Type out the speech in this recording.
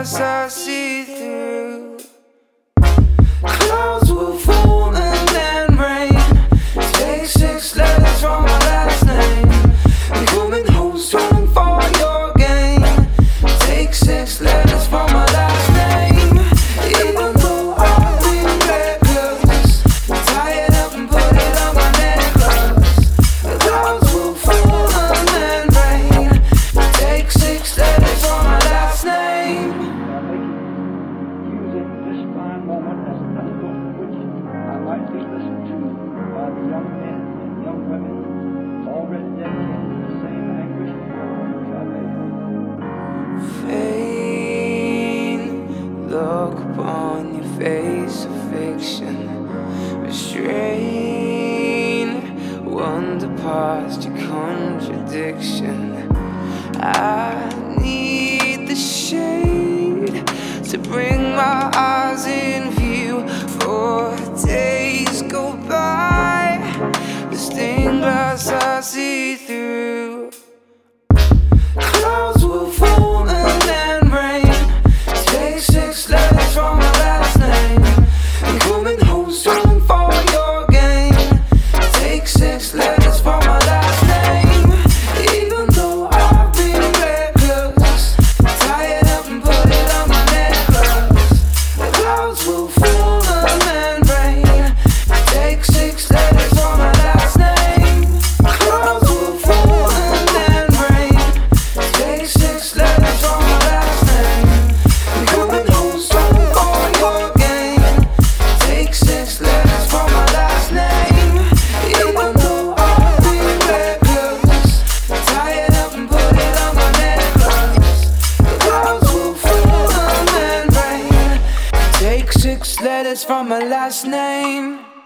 glass I see through. Clouds will fall and then rain. Take 6 letters from my last name. I'm coming home strong for your game. Take 6 letters from my last name. Even though I've been reckless, tie it up and put it on my necklace. The clouds will fall and then rain. Take 6 letters from my last name. Using this fine moment as an antidote which I might be listened to by the young men and young women already dedicated to the same anguish which I may Vain look upon your face of fiction. Restrain, wonder past your contradiction. I need the shade to bring my eyes in view. 4 days go by, the stained glass I see through. Clouds will fall and then rain. Take 6 letters from my last name. I'm coming home strong for your game. Take 6 letters from my last name. Even though I've been reckless, tie it up and put it on my necklace. The clouds will fall and then rain. Take 6 letters from my last name. Clouds will fall and then rain. Take 6 letters from my last name. I'm coming home strong for your game. Take 6 letters from my last name. Even though I've been reckless, tie it up and put it on my necklace. The clouds will fall and then rain. Take 6 letters from my last name.